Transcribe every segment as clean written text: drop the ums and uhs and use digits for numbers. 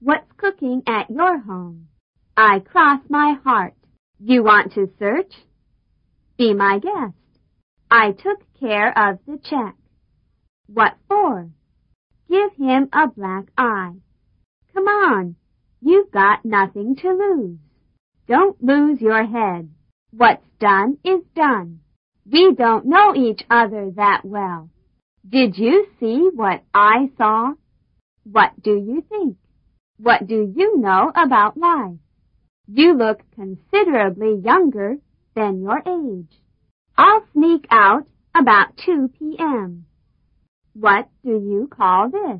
What's cooking at your home? I cross my heart. You want to search? Be my guest. I took care of the check. What for? Give him a black eye. Come on, you've got nothing to lose. Don't lose your head. What's done is done. We don't know each other that well. Did you see what I saw? What do you think? What do you know about life? You look considerably younger than your age. I'll sneak out about 2 p.m. What do you call this?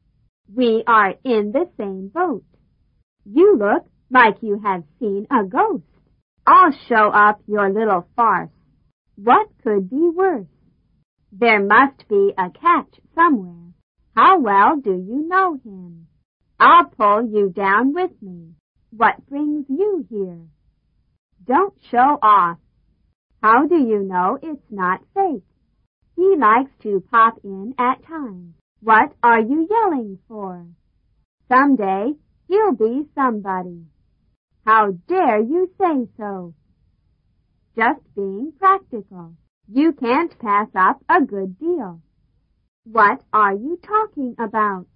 We are in the same boat. You look like you have seen a ghost. I'll show up your little farce. What could be worse? There must be a catch somewhere. How well do you know him? I'll pull you down with me. What brings you here? Don't show off. How do you know it's not fake? He likes to pop in at times. What are you yelling for? Someday he'll be somebody. How dare you say so? Just being practical. You can't pass up a good deal. What are you talking about?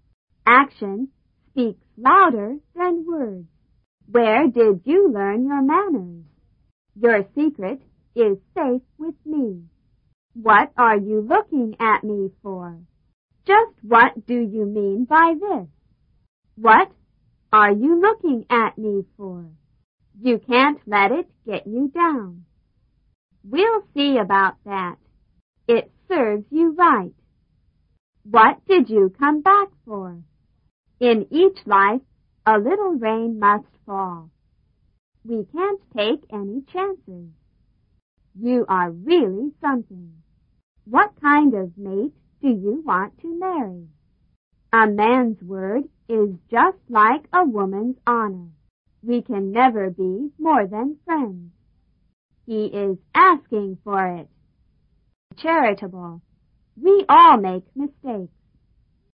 Action speaks louder than words. Where did you learn your manners? Your secret is safe with me. What are you looking at me for? Just what do you mean by this? What are you looking at me for? You can't let it get you down. We'll see about that. It serves you right. What did you come back for? In each life, a little rain must fall. We can't take any chances. You are really something. What kind of mate do you want to marry? A man's word is just like a woman's honor. We can never be more than friends. He is asking for it. Charitable. We all make mistakes.